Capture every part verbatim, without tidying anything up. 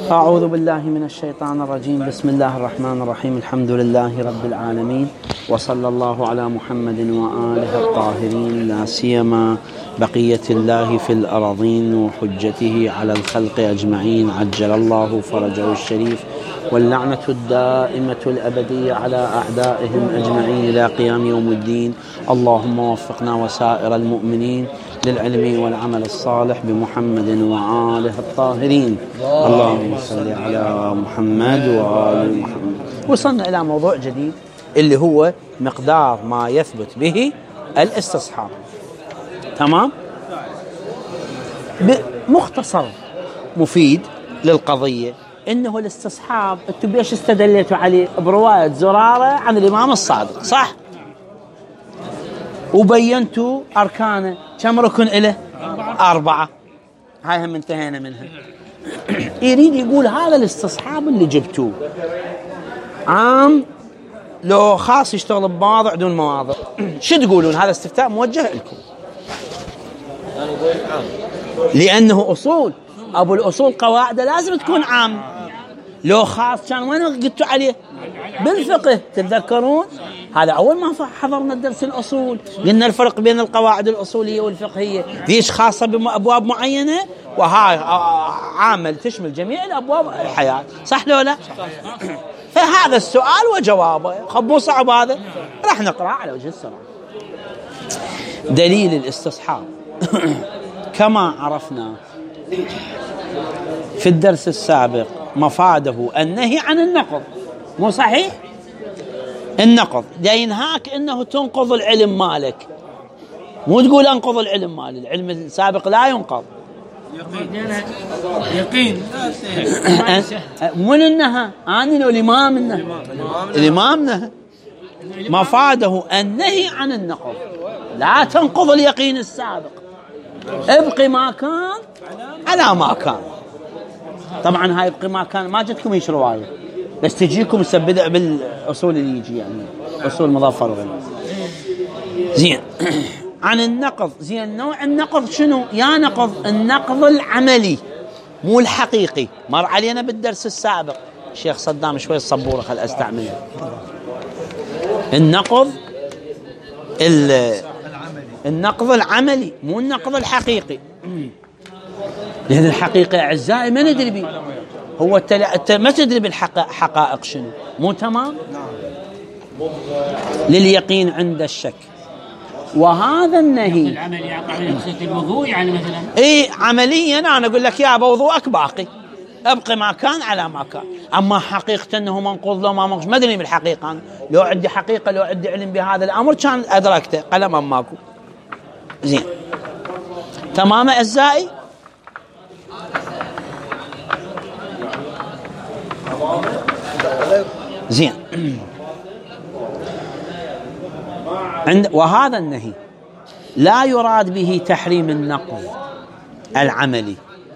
أعوذ بالله من الشيطان الرجيم. بسم الله الرحمن الرحيم. الحمد لله رب العالمين، وصلى الله على محمد وآله الطاهرين، لا سيما بقية الله في الأراضين وحجته على الخلق أجمعين، عجل الله فرجه الشريف، واللعنة الدائمة الأبدية على أعدائهم أجمعين إلى قيام يوم الدين. اللهم وفقنا وسائر المؤمنين للعلم والعمل الصالح بمحمد وآله الطاهرين. اللهم صل على محمد وآل محمد. وصلنا إلى موضوع جديد اللي هو مقدار ما يثبت به الاستصحاب. تمام؟ بمختصر مفيد للقضية إنه الاستصحاب انتم بيش استدلتوا عليه؟ برواية زرارة عن الإمام الصادق، صح؟ وبينتوا أركانه، كم ركن إله؟ أربعة. هاي هم انتهينا منها. يريد يقول هذا الاستصحاب اللي جبتوه عام لو خاص يشتغل بمواضع دون مواضع، شو تقولون؟ هذا استفتاء موجه لكم، لأنه أصول، أبو الأصول قواعد لازم تكون عام. لو خاص كان وين قلتوا عليه؟ بالفقه، تتذكرون؟ هذا أول ما حضرنا الدرس الأصول قلنا الفرق بين القواعد الأصولية والفقهية، ذيش خاصة بأبواب معينة وهاي عامل تشمل جميع الأبواب الحياة، صح لو لا؟ فهذا السؤال وجوابه، خبو صعب هذا، راح نقرأ على وجه السرعة. دليل الاستصحاب كما عرفنا في الدرس السابق مفاده النهي عن النقض، مو صحيح؟ النقض دا ينهاك انه تنقض العلم مالك، مو تقول انقض العلم مالي، العلم السابق لا ينقض. يقين من النهى؟ أنا لو الإمام النهى، الإمام نهى. مفاده النهي عن النقض، لا تنقض اليقين السابق، ابقي ما كان على ما كان. طبعا هاي ابقي ما كان ما جتكم هيش رواية، بس تجيكم سبدأ بالأصول اللي يجي، يعني أصول مظفر وغيره. زين. عن النقض، زين. نوع النقض شنو؟ يا نقض النقض العملي مو الحقيقي، مر علينا بالدرس السابق. الشيخ صدام شوي الصبورة خل أستعملها. النقض النقض العملي مو النقض الحقيقي، لأن الحقيقة أعزائي ما ندري بيه، هو التل... ما تدري بالحقائق شنو، مو تمام؟ لليقين عند الشك. وهذا النهي العملي يقع من نقصة الوضوء، يعني مثلا اي عمليا انا اقول لك يا وضوءك باقي، ابقي ما كان على ما كان. اما حقيقه انه منقوض لو ما منقوض ما ادري بالحقيقه، أنا لو عندي حقيقه لو عندي علم بهذا الامر كان ادركته، قلما ماكو. زين. تمام اعزائي؟ زين. عند وهذا النهي لا يراد به تحريم النقض العملي،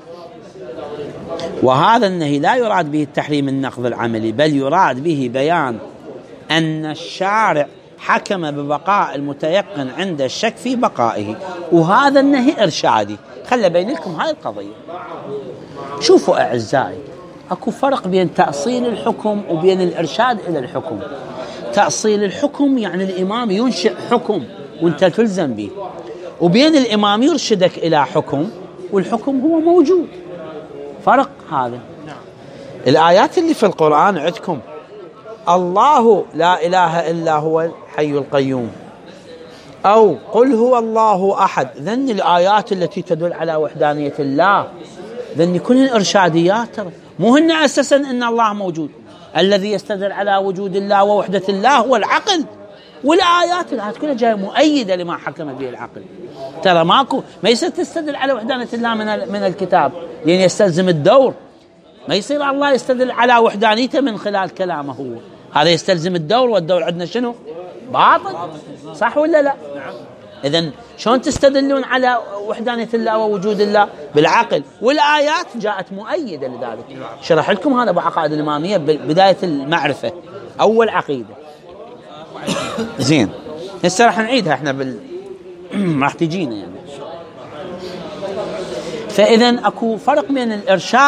وهذا النهي لا يراد به التحريم النقض العملي، بل يراد به بيان أن الشارع حكم ببقاء المتيقن عند الشك في بقائه، وهذا النهي إرشادي. خلي بين لكم هاي القضية. شوفوا أعزائي، أكو فرق بين تأصيل الحكم وبين الإرشاد إلى الحكم. تأصيل الحكم يعني الإمام ينشئ حكم وانت تلزم به، وبين الإمام يرشدك إلى حكم والحكم هو موجود. فرق هذا. الآيات اللي في القرآن عندكم الله لا إله إلا هو الحي القيوم، أو قل هو الله أحد، ذن الآيات التي تدل على وحدانية الله، ذن كلهن إرشاديات، مو هن أساسا إن الله موجود. الذي يستدل على وجود الله ووحدة الله هو العقل، والآيات الآيات كلها جاية مؤيدة لما حكم به العقل. ترى ماكو ما يصير تستدل على وحدانية الله من من الكتاب، لأن يستلزم الدور. ما يصير الله يستدل على وحدانيته من خلال كلامه هو، هذا يستلزم الدور، والدور عندنا شنو؟ باطل، صح ولا لا؟ إذن شلون تستدلون على وحدانية الله ووجود الله؟ بالعقل، والآيات جاءت مؤيدة لذلك. شرح لكم هذا بعقائد الإمامية بداية المعرفة، أول عقيدة. زين. هسه راح نعيدها احنا بال راح تجينا يعني. فإذن أكو فرق بين الإرشاد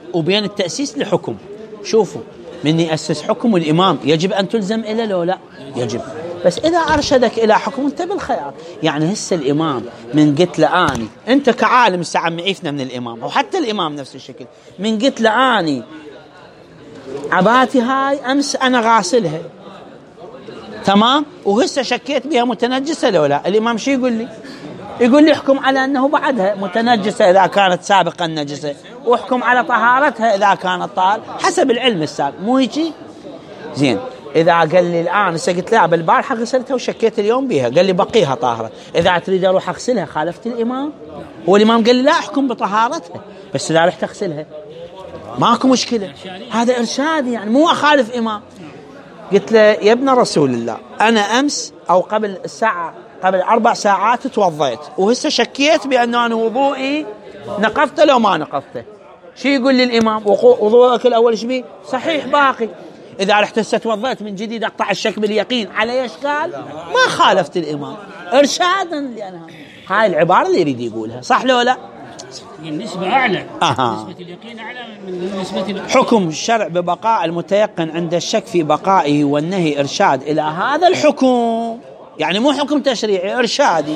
وبين التأسيس لحكم. شوفوا، من يأسس حكم الإمام يجب أن تلزم إليه لو لا يجب، بس إذا أرشدك إلى حكم أنت بالخيار. يعني هسه الإمام من قلت له أني، أنت كعالم ساعة عيفنا من الإمام، أو حتى الإمام نفس الشكل، من قلت له أني عباتي هاي أمس أنا غاسلها تمام، وهسه شكيت بها متنجسة لو لا، الإمام شو يقول لي؟ يقول لي احكم على أنه بعدها متنجسة إذا كانت سابقا نجسة، واحكم على طهارتها إذا كانت طاهرة حسب العلم السابق، مو هيجي؟ زين، إذا قال لي الآن هسه قلت لا بالبارحة غسلتها وشكيت اليوم بها، قال لي بقيها طاهرة، إذا تريد أروح أغسلها خالفت الإمام؟ هو الإمام قال لي لا احكم بطهارتها، بس إذا رحت أغسلها ماكو مشكلة، هذا إرشاد يعني مو أخالف إمام. قلت له يا ابن رسول الله، أنا أمس أو قبل الساعة قبل أربع ساعات توضيت وهسه شكيت بأن أنا وضوئي نقضته لو ما نقضته، شو يقول لي الإمام؟ وضوءك الأول شبيه؟ صحيح باقي. إذا رحت هسه توضيت من جديد أقطع الشك باليقين على إيش قال؟ ما خالفت الإمام إرشادا، لأنها هاي العبارة اللي يريد يقولها، صح لو لا؟ النسبة أعلى، أها. نسبة اليقين أعلى من نسبة حكم الشرع ببقاء المتيقن عند الشك في بقائه والنهي إرشاد إلى هذا الحكم، يعني مو حكم تشريعي، إرشادي.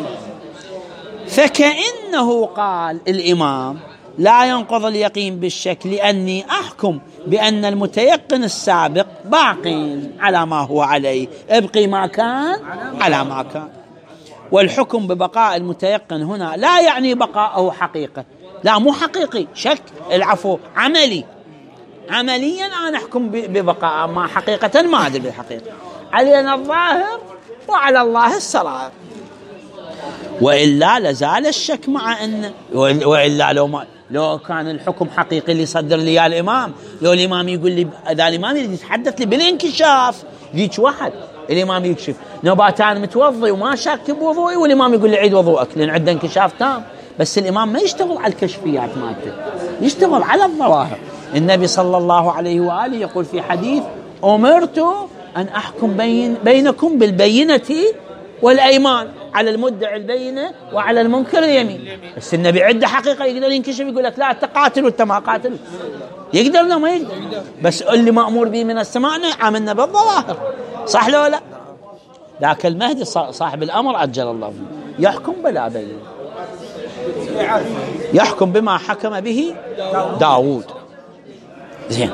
فكأنه قال الإمام لا ينقض اليقين بالشك لأني أحكم بأن المتيقن السابق باق على ما هو عليه، ابقي ما كان على ما كان. والحكم ببقاء المتيقن هنا لا يعني بقاءه حقيقة، لا مو حقيقي، شك العفو عملي، عمليا أنا أحكم ببقاء، ما حقيقة ما أدري بالحقيقة، علينا الظاهر وعلى الله السرائر. وإلا لزال الشك مع أن، وإلا لو ما لو كان الحكم حقيقي اللي صدر لي يا الإمام، لو الإمام يقول لي، إذا الإمام يتحدث لي بالانكشاف ذيك واحد، الإمام يكشف نباتان متوضي وما شاك بوضوئي، والإمام يقول لي عيد وضوءك لأن عنده انكشاف تام، بس الإمام ما يشتغل على الكشفيات مالته، يشتغل على الظواهر. النبي صلى الله عليه وآله يقول في حديث أمرت أن أحكم بين بينكم بالبينة والأيمان، على المدعي البينة وعلى المنكر اليمين. بس النبي عنده حقيقة يقدر ينكشف يقول لك لا تقاتل وانت ما قاتل، يقدر لا ما يقدر، بس اللي مأمور به من السماء عاملنا بالظواهر، صح لو لا؟ ذاك المهدي صاحب الأمر أجل الله فيه يحكم بلا بين، يحكم بما حكم به داود. زين،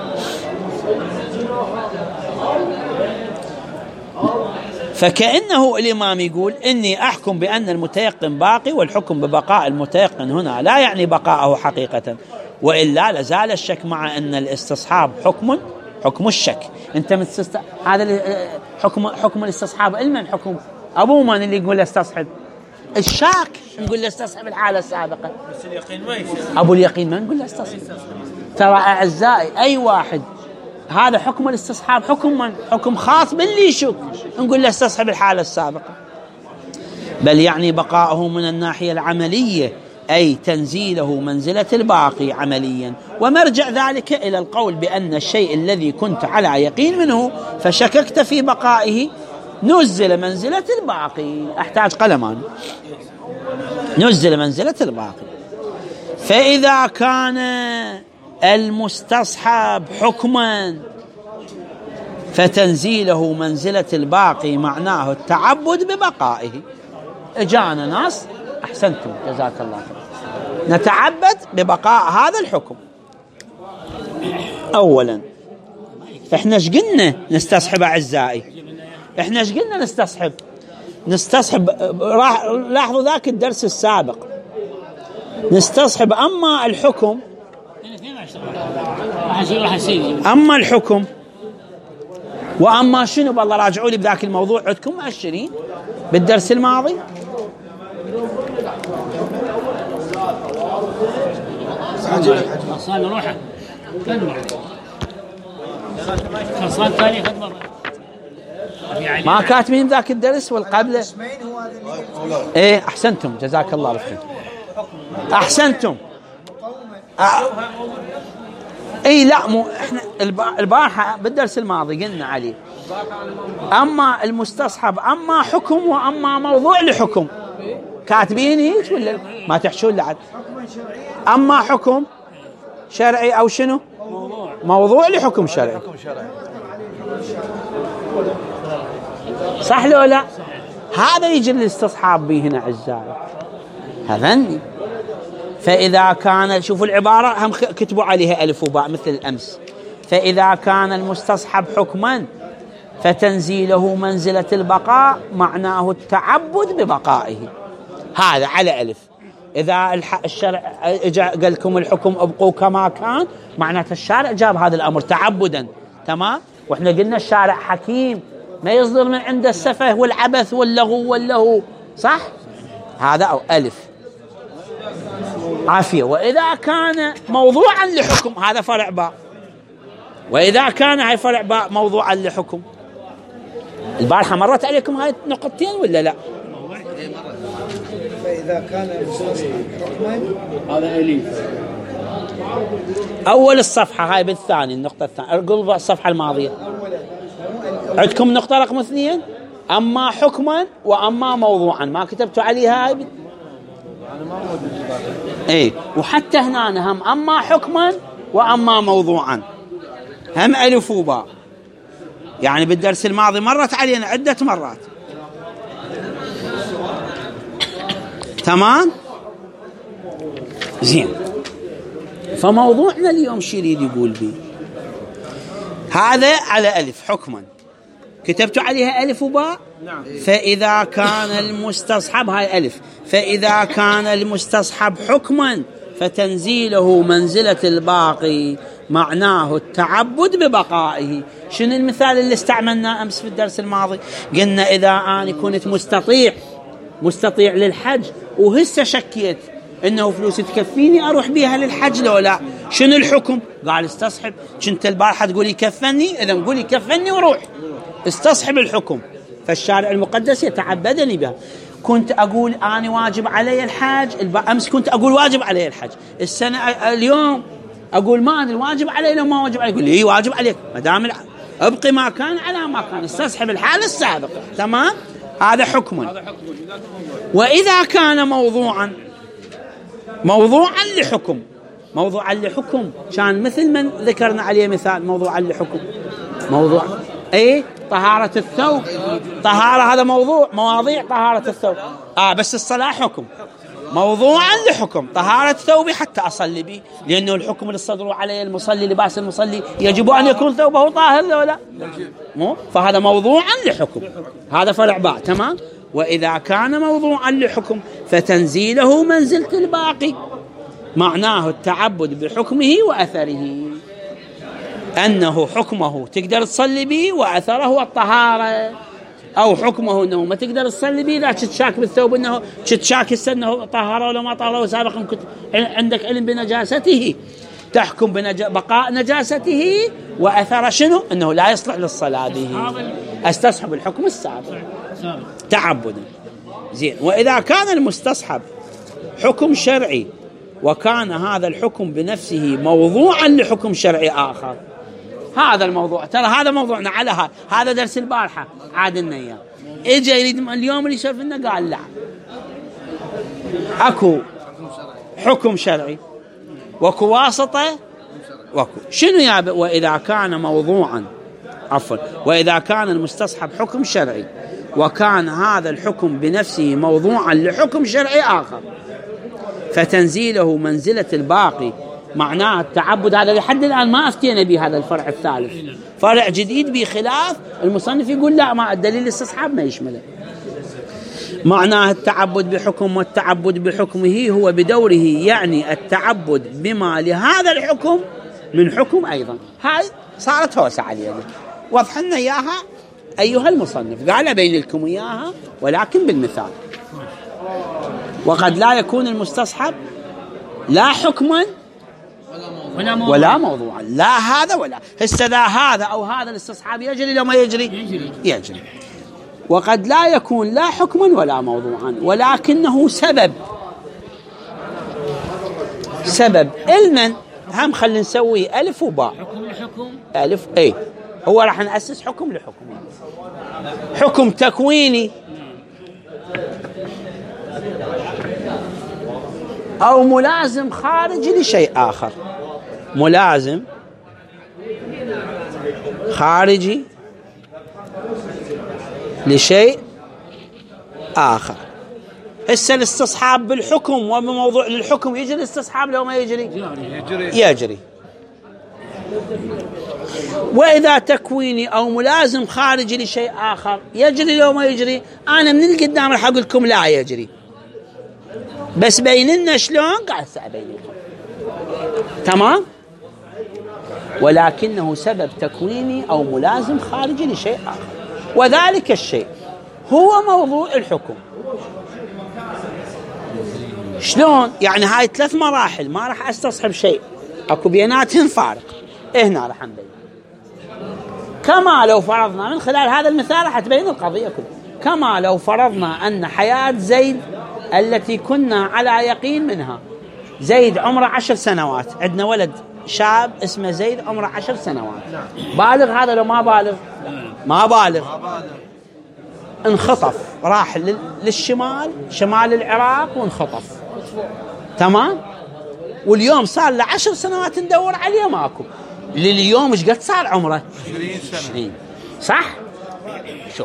فكأنه الإمام يقول إني أحكم بأن المتيقن باقي، والحكم ببقاء المتيقن هنا لا يعني بقاءه حقيقة، وإلا لزال الشك مع أن الاستصحاب حكم حكم الشك. أنت متست... هذا حكم حكم الاستصحاب علما، حكم أبو من اللي يقول استصحب الشاك، نقول له استصحب الحالة السابقة، بس اليقين ما يشك، أبو اليقين ما نقول له استصحب. ترى أعزائي أي واحد هذا حكم الاستصحاب حكم من؟ حكم خاص باللي يشك، نقول له استصحب الحالة السابقة. بل يعني بقاءه من الناحية العملية، أي تنزيله منزلة الباقي عمليا، ومرجع ذلك إلى القول بأن الشيء الذي كنت على يقين منه فشككت في بقائه نزل منزلة الباقي. أحتاج قلمان. نزل منزلة الباقي. فإذا كان المستصحب حكما فتنزيله منزلة الباقي معناه التعبد ببقائه. اجانا ناس، احسنتم جزاك الله خير، نتعبد ببقاء هذا الحكم. اولا احنا ايش قلنا نستصحب اعزائي؟ احنا ايش قلنا نستصحب؟ نستصحب راح لاحظوا ذاك الدرس السابق، نستصحب اما الحكم، اما الحكم واما شنو؟ والله راجعوا لي بذاك الموضوع عندكم مؤشرين بالدرس الماضي. خلصان نروح خلصان ثاني خد مرة ما كاتبين ذاك الدرس والقبله؟ ايه احسنتم جزاك الله الخير، احسنتم. أه. اي لا مو احنا البارحه بالدرس الماضي قلنا عليه اما المستصحب اما حكم واما موضوع لحكم، كاتبين هيك ولا ما تحشون لعد؟ اما حكم شرعي او شنو موضوع لحكم شرعي. صح لو لا؟ هذا يجي الاستصحاب به هنا عزائي، هذني. فإذا كان، شوفوا العبارة هم كتبوا عليها ألف وباء مثل الأمس، فإذا كان المستصحب حكما فتنزيله منزلة البقاء معناه التعبد ببقائه. هذا على ألف. إذا الشرع قال لكم الحكم ابقوا كما كان، معناته الشارع جاب هذا الأمر تعبدا. تمام. وإحنا قلنا الشارع حكيم، ما يصدر من عنده السفه والعبث واللغو واللهو. صح؟ هذا أو ألف عافية. وإذا كان موضوعا لحكم، هذا فرع باء. وإذا كان هاي فرع باء موضوعا لحكم. البارحة مرت عليكم هاي النقطتين ولا لا؟ فإذا كان المستصحب حكما، هذا أليف. أول الصفحة هاي بالثاني، النقطة الثانية، أرقل الصفحة الماضية. عندكم نقطة رقم اثنين، أما حكما وأما موضوعا، ما كتبتوا عليها هاي؟ اي. وحتى هنا هم أما حكما وأما موضوعا، هم ألف وباء. يعني بالدرس الماضي مرت علينا عدة مرات. تمام. زين. فموضوعنا اليوم شو يريد يقول بي؟ هذا على ألف حكما، كتبتوا عليها ألف وباء. نعم. فإذا كان المستصحب، هاي ألف، فإذا كان المستصحب حكما فتنزيله منزلة الباقي معناه التعبد ببقائه. شنو المثال اللي استعملناه أمس في الدرس الماضي؟ قلنا إذا أنا كنت مستطيع مستطيع للحج وهسه شكيت إنه فلوسي تكفيني أروح بيها للحج لو لا، شنو الحكم؟ قال استصحب. كنت البارحة تقولي كفني، إذا نقولي كفني وروح استصحب الحكم. فالشارع المقدس يتعبدني بها. كنت أقول أنا واجب علي الحج، أمس كنت أقول واجب علي الحج، السنة اليوم أقول ما أدري واجب علي لو ما واجب علي. يقول لي واجب عليك، ما دام ابقي ما كان على ما كان، استصحب الحالة السابقة. تمام. هذا حكم. وإذا كان موضوعا، موضوعا لحكم، موضوعا لحكم كان مثل من ذكرنا عليه مثال. موضوعا لحكم، موضوع ايه طهارة الثوب، طهارة، هذا موضوع، مواضيع طهارة الثوب. اه بس الصلاة حكم. موضوعا لحكم طهارة ثوبي حتى أصلي به، لأنه الحكم اللي صدروا عليه المصلي، لباس المصلي يجب أن يكون ثوبه طاهر ولا مو؟ فهذا موضوعا لحكم، هذا فرع باء. تمام. وإذا كان موضوعا لحكم فتنزيله منزلة الباقي معناه التعبد بحكمه وأثره، أنه حكمه تقدر تصلي به وأثره الطهارة، أو حكمه أنه ما تقدر تصلي به إذا تشاك بالثوب، أنه تشاك أنه طهره ولا ما طهره سابقا، كنت عندك علم بنجاسته، تحكم ببقاء نجاسته وأثر شنو؟ أنه لا يصلح للصلاة به، استصحب الحكم السابق تعبدا. زين. وإذا كان المستصحب حكم شرعي وكان هذا الحكم بنفسه موضوعا لحكم شرعي آخر، هذا الموضوع، ترى هذا موضوعنا على هذا هذا درس البارحة عاد لنا اياه، اجى يريد اليوم اللي يسولف لنا قال لا، اكو حكم شرعي واكو واسطة واكو شنو يا. وإذا كان موضوعا عفوا وإذا كان المستصحب حكم شرعي وكان هذا الحكم بنفسه موضوعا لحكم شرعي آخر فتنزيله منزلة الباقي معناه التعبد. هذا لحد الآن ما أفتينا به، هذا الفرع الثالث فرع جديد بخلاف المصنف يقول لا، ما الدليل الاستصحاب ما يشمله. معناه التعبد بحكم، والتعبد بحكمه هو بدوره يعني التعبد بما لهذا الحكم من حكم أيضا. هاي صارت هوسة علينا، وضح لنا إياها أيها المصنف، قال بين لكم إياها ولكن بالمثال. وقد لا يكون المستصحب لا حكما ولا موضوعا, ولا موضوعا. لا هذا ولا هسه ذا هذا أو هذا الاستصحاب يجري لو ما يجري يجري, يجري. وقد لا يكون لا حكما ولا موضوعا ولكنه سبب، سبب علما. هم خلينا نسوي ألف وباء. حكم لحكم ألف ايه، هو راح نأسس حكم لحكم، حكم تكويني أو ملازم خارجي لشيء آخر، ملازم خارجي لشيء آخر. هسه الاستصحاب بالحكم وبموضوع للحكم يجري الاستصحاب لو ما يجري؟ يجري, يجري. وإذا تكويني أو ملازم خارجي لشيء آخر يجري لو ما يجري؟ أنا من القدام راح أقول لكم لا يجري، بس بيننا شلون قاعد أبينكم. تمام؟ ولكنه سبب تكويني أو ملازم خارجي لشيء آخر، وذلك الشيء هو موضوع الحكم. شلون؟ يعني هاي ثلاث مراحل ما راح استصحب شيء، اكو بيناتهم فارق، هنا راح نبين. كما لو فرضنا من خلال هذا المثال راح تبين القضية كلها. كما لو فرضنا أن حياة زيد التي كنا على يقين منها، زيد عمره عشر سنوات، عندنا ولد شاب اسمه زيد عمره عشر سنوات، بالغ هذا لو ما بالغ؟ ما بالغ. انخطف، راح للشمال، شمال العراق وانخطف. تمام؟ واليوم صار له عشر سنوات ندور عليه ماكو. لليوم ايش قد صار عمره؟ عشرين سنة. صح؟ شوف،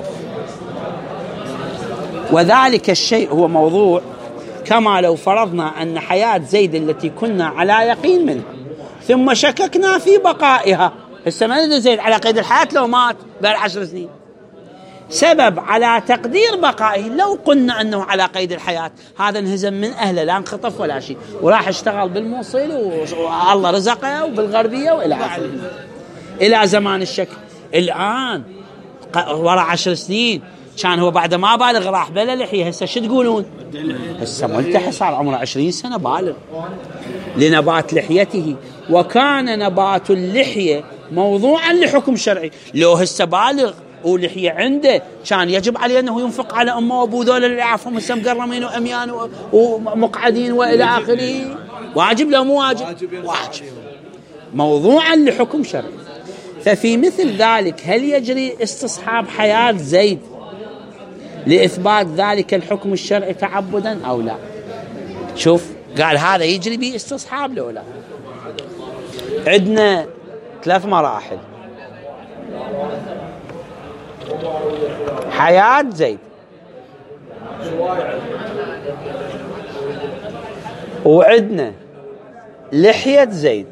وذلك الشيء هو موضوع كما لو فرضنا أن حياة زيد التي كنا على يقين منها ثم شككنا في بقائها. هسه ما ندري زيد على قيد الحياة لو مات بعد عشر سنين، سبب على تقدير بقائه. لو قلنا أنه على قيد الحياة، هذا انهزم من أهله، لا انخطف ولا شيء، وراح اشتغل بالموصل والله رزقه وبالغربية وإلى آخره إلى زمان الشك. الآن وراء عشر سنين كان هو بعد ما بالغ راح بلا لحية، هسه شو تقولون؟ هسه ملتحي، صار عمره عشرين سنة بالغ لنبات لحيته، وكان نبات اللحية موضوعا لحكم شرعي. لو هسه بالغ ولحية عنده كان يجب عليه أنه ينفق على أمه وأبوه، ذول اللي عافهم هسه مقرمين وأميان ومقعدين وإلى آخره. واجب لو مو واجب؟ واجب، موضوعا لحكم شرعي. ففي مثل ذلك هل يجري استصحاب حياة زيد لإثبات ذلك الحكم الشرعي تعبدا أو لا؟ شوف، قال هذا يجري به استصحاب لو لا. عندنا ثلاث مراحل. حياة زيد، وعندنا لحية زيد،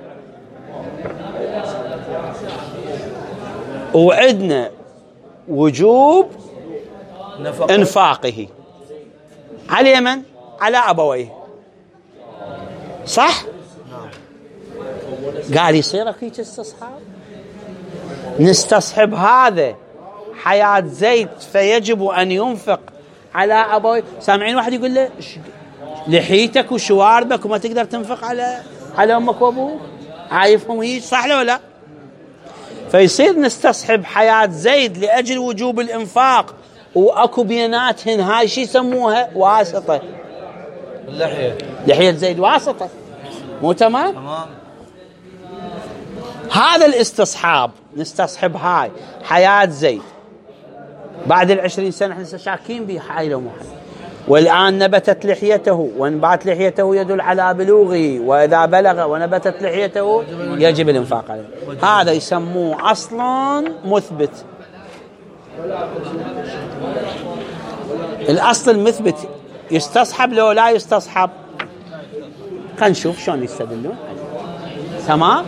وعندنا وجوب انفاقه على من؟ على أبويه. صح؟ قال يصير اكيد استصحاب، نستصحب هذا حياة زيد فيجب أن ينفق على أبويه. سامعين واحد يقول له لحيتك وشواربك وما تقدر تنفق على على أمك وأبوك، عايفهم هيك، صح ولا لا؟ فيصير نستصحب حياة زيد لأجل وجوب الإنفاق، وأكو بيناتهن هاي شي يسموها واسطة. اللحية، لحية زيد واسطة، مو تمام؟ تمام. هذا الاستصحاب نستصحب هاي حياة زيد بعد العشرين سنة، احنا شاكين به حي لو محل، والآن نبتت لحيته، وانبات لحيته يدل على بلوغه، وإذا بلغ ونبتت لحيته يجب الإنفاق عليه. هذا يسموه أصلا مثبت. الأصل المثبت يستصحب لو لا يستصحب؟ خلينا نشوف شلون يستدلون. تمام؟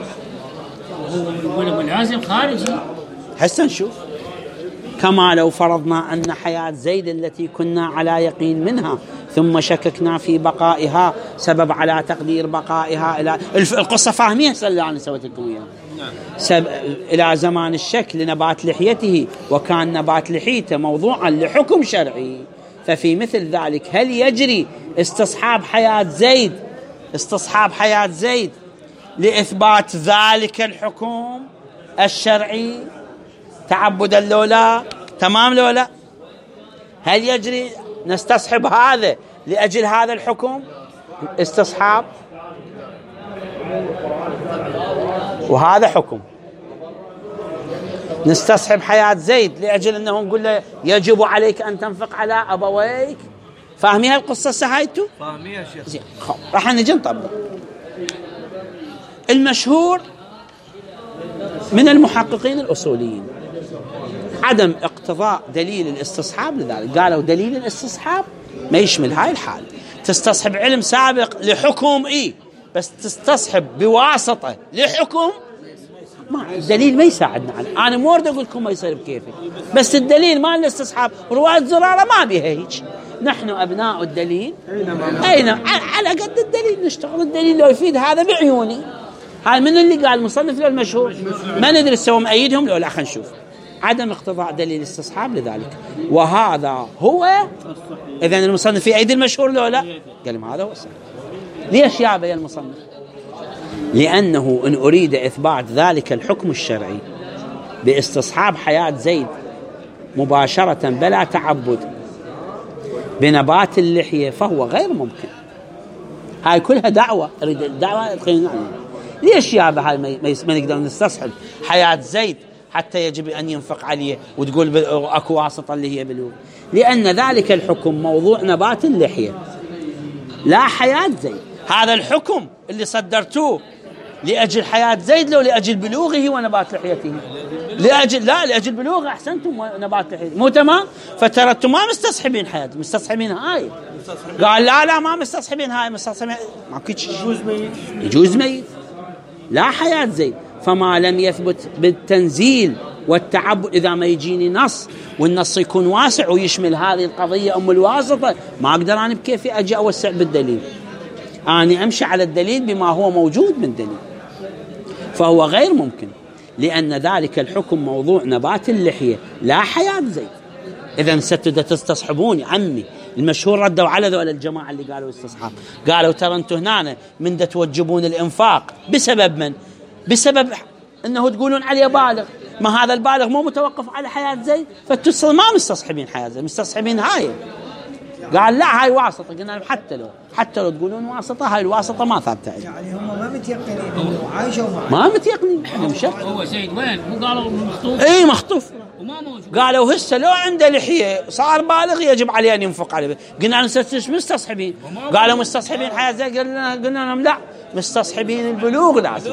ولازم خارجي. هسه نشوف. كما لو فرضنا أن حياة زيد التي كنا على يقين منها ثم شككنا في بقائها سبب على تقدير بقائها إلى القصة فاهمين اللي أنا سويت لكم إياها. سب... إلى زمان الشك لنبات لحيته، وكان نبات لحيته موضوعا لحكم شرعي. ففي مثل ذلك هل يجري استصحاب حياة زيد استصحاب حياة زيد لإثبات ذلك الحكم الشرعي تعبدا لو لا؟ تمام لو لا؟ هل يجري نستصحب هذا لأجل هذا الحكم استصحاب؟ وهذا حكم. نستصحب حياة زيد لأجل أنه نقول له يجب عليك أن تنفق على أبويك. فاهمين هالقصة سهايتو؟ فاهمين يا شيخ. راح نجي نطبق. المشهور من المحققين الأصوليين عدم اقتضاء دليل الاستصحاب. لذلك قالوا دليل الاستصحاب ما يشمل هاي الحال. تستصحب علم سابق لحكم إيه، بس تستصحب بواسطة لحكم ما الدليل ما يساعدنا عليه. أنا مو أريد أقول لكم ما يصير بكيفي، بس الدليل مال الاستصحاب رواية زرارة ما بيها هيك. نحن أبناء الدليل، أين على قد الدليل نشتغل. الدليل لو يفيد هذا بعيوني. هاي من اللي قال مصنف له المشهور ما ندري سوى مأيدهم لو لا. خلينا نشوف عدم اقتضاء دليل الاستصحاب لذلك، وهذا هو إذن المصنف في أيدي المشهور لو لا. قال هذا هو الصحيح. ليش يا يا المصنف؟ لأنه إن أريد إثبات ذلك الحكم الشرعي باستصحاب حياة زيد مباشرة بلا تعبد بنبات اللحية فهو غير ممكن. هاي كلها دعوة، أريد الدعوة تخيلنا عليها. ليش يا هاي ما نقدر نستصحب حياة زيد حتى يجب أن ينفق عليه وتقول أكو واسطة اللي هي بلوغ؟ لأن ذلك الحكم موضوع نبات اللحية لا حياة زيد. هذا الحكم اللي صدرتوه لأجل حياة زيد لو لأجل بلوغه ونبات لحيته؟ لأجل لا لأجل بلوغه أحسنتم ونبات لحيته مو تمام. فترتم ما مستصحبين حياة، مستصحبين هاي. قال لا لا ما مستصحبين هاي، مستصحبين ما كيتش يجوز ميت، يجوز ميت لا حياة زيد. فما لم يثبت بالتنزيل والتعبد، إذا ما يجيني نص والنص يكون واسع ويشمل هذه القضية أم الواسطة، ما أقدر أنا بكيفي أجي أوسع بالدليل. أنا أمشي على الدليل بما هو موجود من دليل، فهو غير ممكن. لأن ذلك الحكم موضوع نبات اللحية لا حياة زيد. إذا ستدى تستصحبون عمي. المشهور ردوا على ذول الجماعة اللي قالوا استصحاب، قالوا ترى انتم هنا من دا توجبون الإنفاق بسبب من؟ بسبب أنه تقولون عليه بالغ. ما هذا البالغ مو متوقف على حياة زيد، فالتصل ما مستصحبين حياة زيد، مستصحبين هاي. قال لا هاي واسطة. قلنا لهم حتى لو حتى لو تقولون واسطة، هاي الواسطة ما ثابتة. يعني هم ما متيقنين انه عايشة وما ما متيقنين. هو زيد وين؟ مو قالوا مخطوف؟ اي مخطوف وما موجود. قالوا هسه لو عنده لحية صار بالغ يجب عليه أن ينفق عليه. قلنا لهم مستصحبين. قالوا مستصحبين حياة زيد. قلنا قلنا لهم لا، مستصحبين البلوغ لازم.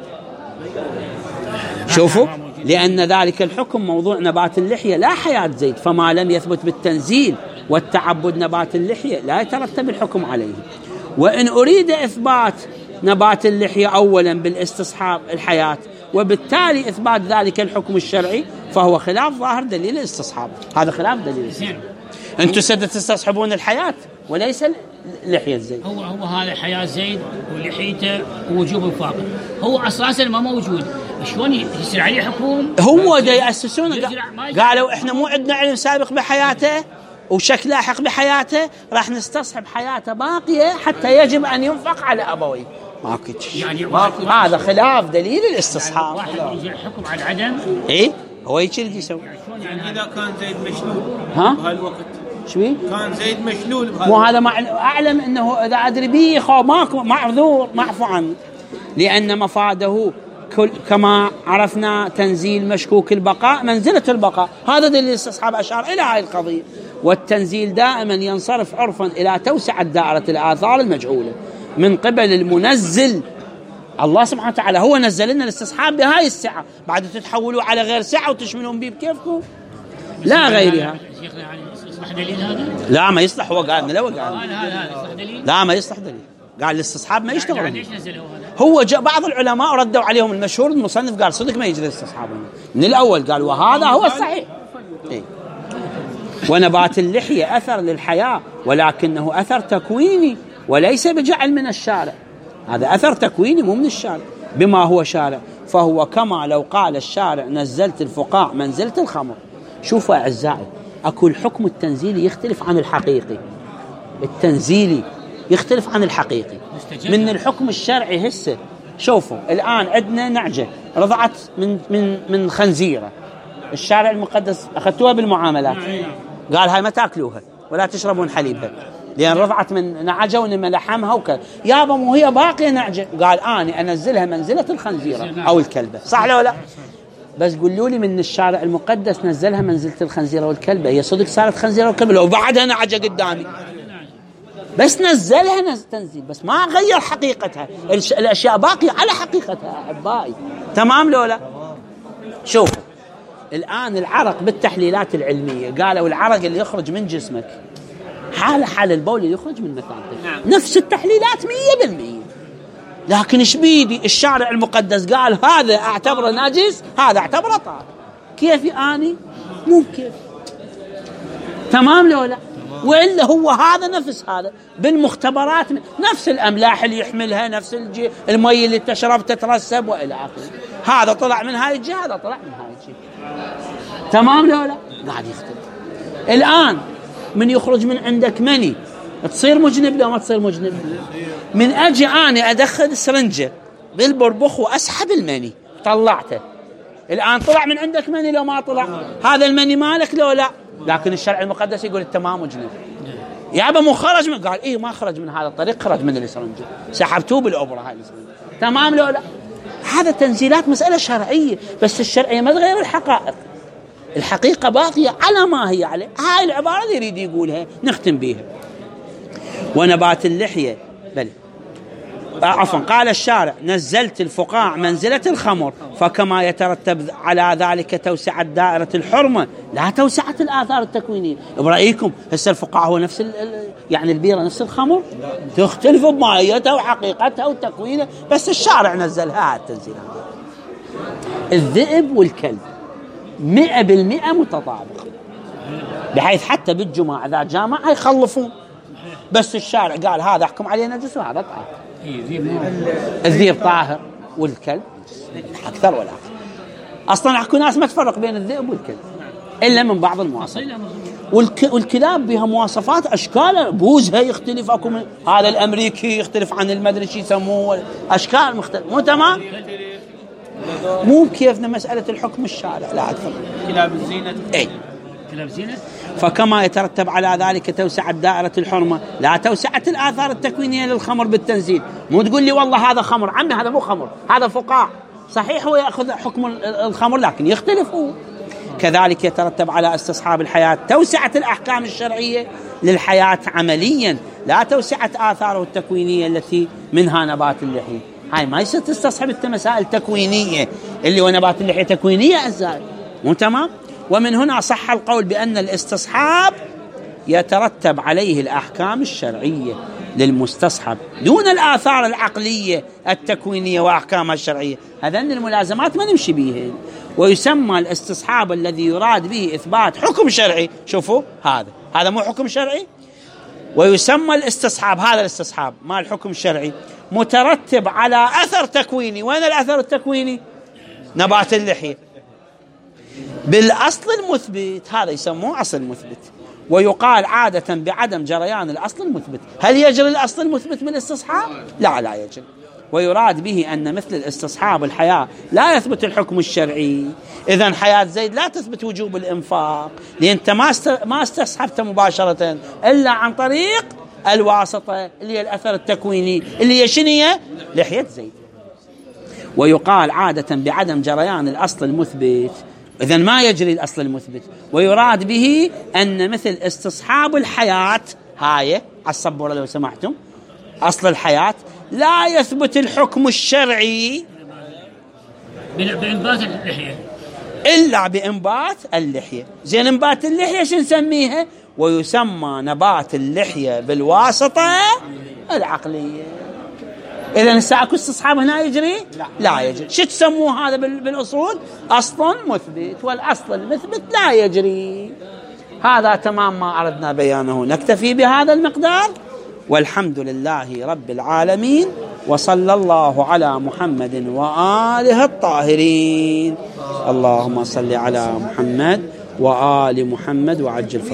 شوفوا، لأن ذلك الحكم موضوع نبات اللحية لا حياة زيد. فما لم يثبت بالتنزيل والتعبد نبات اللحية لا يترتب الحكم عليه. وإن أريد إثبات نبات اللحية أولا بالاستصحاب الحياة وبالتالي إثبات ذلك الحكم الشرعي فهو خلاف ظاهر دليل الاستصحاب. هذا خلاف دليل الاستصحاب. أنتم سد تستصحبون الحياة وليس لحية زيد. هو هو هذا حياة زيد ولحيته ووجوب الفاقد هو أساسا ما موجود. شلون يصير عليه حكم؟ هو دا يأسسون قالوا إحنا مو عندنا علم سابق بحياته وشك لاحق بحياته، راح نستصحب حياته باقية حتى يجب أن ينفق على أبويه. ما كتش يعني هذا خلاف دليل الاستصحاب. واحد يجي حكم على العدم. إيه هو يشيل يسوي. يعني إذا كان زيد مشلول ها بهالوقت شوي كان زيد مشلول بهالوقت. مو هذا مع أعلم أنه إذا أدري به خو ماكو معذور معفو عنه، لأن مفاده كل كما عرفنا تنزيل مشكوك البقاء منزلة البقاء. هذا دليل الاستصحاب أشار إلى هذه القضية. والتنزيل دائما ينصرف عرفا إلى توسعة دائرة الآثار المجهولة من قبل المنزل. الله سبحانه وتعالى هو نزل لنا الاستصحاب بهاي السعة، بعد تتحولوا على غير سعة وتشملون به بكيفكم لا غيرها. شيخنا يعني يصلح دليل هذا؟ لا ما يصلح. هو قال لو قال هذا هذا يصلح دليل؟ لا ما يصلح دليل. قال الاستصحاب ما يشتغل. يعني ليش نزله هذا؟ هو جاء بعض العلماء ردوا عليهم المشهور المصنف قال صدق ما يجري الاستصحاب من الأول. قال وهذا هو الصحيح. إيه؟ ونبات اللحية أثر للحياة ولكنه أثر تكويني وليس بجعل من الشارع. هذا أثر تكويني مو من الشارع بما هو شارع. فهو كما لو قال الشارع نزلت الفقاع منزلة الخمر. شوفوا أعزائي، أكو الحكم التنزيلي يختلف عن الحقيقي. التنزيلي يختلف عن الحقيقي من الحكم الشرعي. هسه شوفوا الآن عندنا نعجة رضعت من من من خنزيرة، الشارع المقدس أخذتوها بالمعاملات قال هاي ما تاكلوها ولا تشربون حليبها لأن رضعت من نعجة ونما لحمها وكذا. يابا مو هي باقية نعجة. قال أنا أنزلها منزلة الخنزيرة أو الكلبة، صح لا ولا؟ بس قولوا لي من الشارع المقدس نزلها منزلة الخنزيرة والكلبة، هي صدق صارت خنزيرة والكلبة لو بعدها نعجة قدامي، بس نزلها نزل تنزيل بس ما غير حقيقتها. الأشياء باقية على حقيقتها أحبائي. تمام لولا؟ شوفوا الآن العرق بالتحليلات العلمية قالوا العرق اللي يخرج من جسمك حالة حال البول اللي يخرج من مثانتك. نعم. نفس التحليلات مية بالمية. لكن ايش بيدي الشارع المقدس قال هذا اعتبره نجس هذا اعتبره طاهر. كيف اني؟ مو كيف. تمام لو لا؟ وإلا هو هذا نفس هذا بالمختبرات نفس الأملاح اللي يحملها نفس الجي المي اللي تشرب تترسب وإلى آخره. هذا طلع من هاي الجهة هذا طلع من هاي الجهة. تمام لو لا؟ قاعد يختلف. الآن من يخرج من عندك مني تصير مجنب لو ما تصير مجنب؟ من أجي أنا أدخل سرنجة بالبربخ وأسحب المني طلعته الآن طلع من عندك مني لو ما طلع هذا المني مالك لو لا؟ لكن الشرع المقدس يقول التمام مجنب. يابا مو خرج من قال إيه ما خرج من هذا الطريق خرج من السرنجة سحبتوه بالأبرة هاي السرنجة. تمام لو لا؟ هذا تنزيلات مسألة شرعية بس الشرعية ما تغير الحقائق. الحقيقة باقية على ما هي عليه. هاي العبارة اللي يريد يقولها نختم بيها. ونبات اللحية بل عفوا قال الشارع نزلت الفقاع منزلة الخمر فكما يترتب على ذلك توسعة دائرة الحرمة لا توسعة الآثار التكوينية. برأيكم هسه الفقاع هو نفس يعني البيرة نفس الخمر تختلف بماهيتها وحقيقتها وتكوينها بس الشارع نزلها التنزيل. الذئب والكلب مئة بالمئة متطابق بحيث حتى بالجماعة إذا جامع يخلفون بس الشارع قال هذا أحكم عليه نجس وهذا طاهر. الذئب طاهر والكلب أكثر ولا أكثر. أصلا أحكو ناس ما تفرق بين الذئب والكلب إلا من بعض المواصفات. والك... والكلاب بها مواصفات أشكال بوزها يختلف أكو من... هذا الأمريكي يختلف عن المدري شو يسموه أشكال مختلفة مو تمام مو كيفنا مسألة الحكم الشارع لا أكثر. كلاب الزينة أي كلاب زينة. فكما يترتب على ذلك توسعة دائرة الحرمة لا توسعة الآثار التكوينية للخمر بالتنزيل. مو تقول لي والله هذا خمر عمي هذا مو خمر هذا فقاع صحيح هو يأخذ حكم الخمر لكن يختلف هو. كذلك يترتب على استصحاب الحياة توسعة الأحكام الشرعية للحياة عمليا لا توسعة آثاره التكوينية التي منها نبات اللحية. هاي ما يصير تستصحب المسائل التكوينية اللي هو نبات اللحية تكوينية أزاي مو تمام. ومن هنا صح القول بأن الاستصحاب يترتب عليه الأحكام الشرعية للمستصحب دون الآثار العقلية التكوينية وأحكامها الشرعية. هذين الملازمات ما نمشي بيهن. ويسمى الاستصحاب الذي يراد به إثبات حكم شرعي. شوفوا هذا هذا مو حكم شرعي. ويسمى الاستصحاب هذا الاستصحاب ما الحكم الشرعي مترتب على أثر تكويني. وين الأثر التكويني؟ نبات اللحية بالأصل المثبت هذا يسموه أصل مثبت. ويقال عادة بعدم جريان الأصل المثبت. هل يجري الأصل المثبت بالاستصحاب؟ لا لا يجري. ويراد به أن مثل الاستصحاب الحياة لا يثبت الحكم الشرعي. إذن حياة زيد لا تثبت وجوب الإنفاق لأن أنت ما استصحبت مباشرة إلا عن طريق الواسطة اللي هي الأثر التكويني اللي هي شنية لحية زيد. ويقال عادة بعدم جريان الأصل المثبت إذن ما يجري الأصل المثبت. ويراد به أن مثل استصحاب الحياة هاي على الصبورة لو سمحتم أصل الحياة لا يثبت الحكم الشرعي بإنبات اللحية إلا بإنبات اللحية. زين إنبات اللحية شو نسميها؟ ويسمى نبات اللحية بالواسطة العقلية. إذن الساعة استصحاب هنا يجري؟ لا, لا يجري. شو تسموه هذا بالأصول؟ أصل مثبت والأصل المثبت لا يجري. هذا تمام ما أردنا بيانه. نكتفي بهذا المقدار والحمد لله رب العالمين وصلى الله على محمد وآله الطاهرين. اللهم صل على محمد وآل محمد وعجل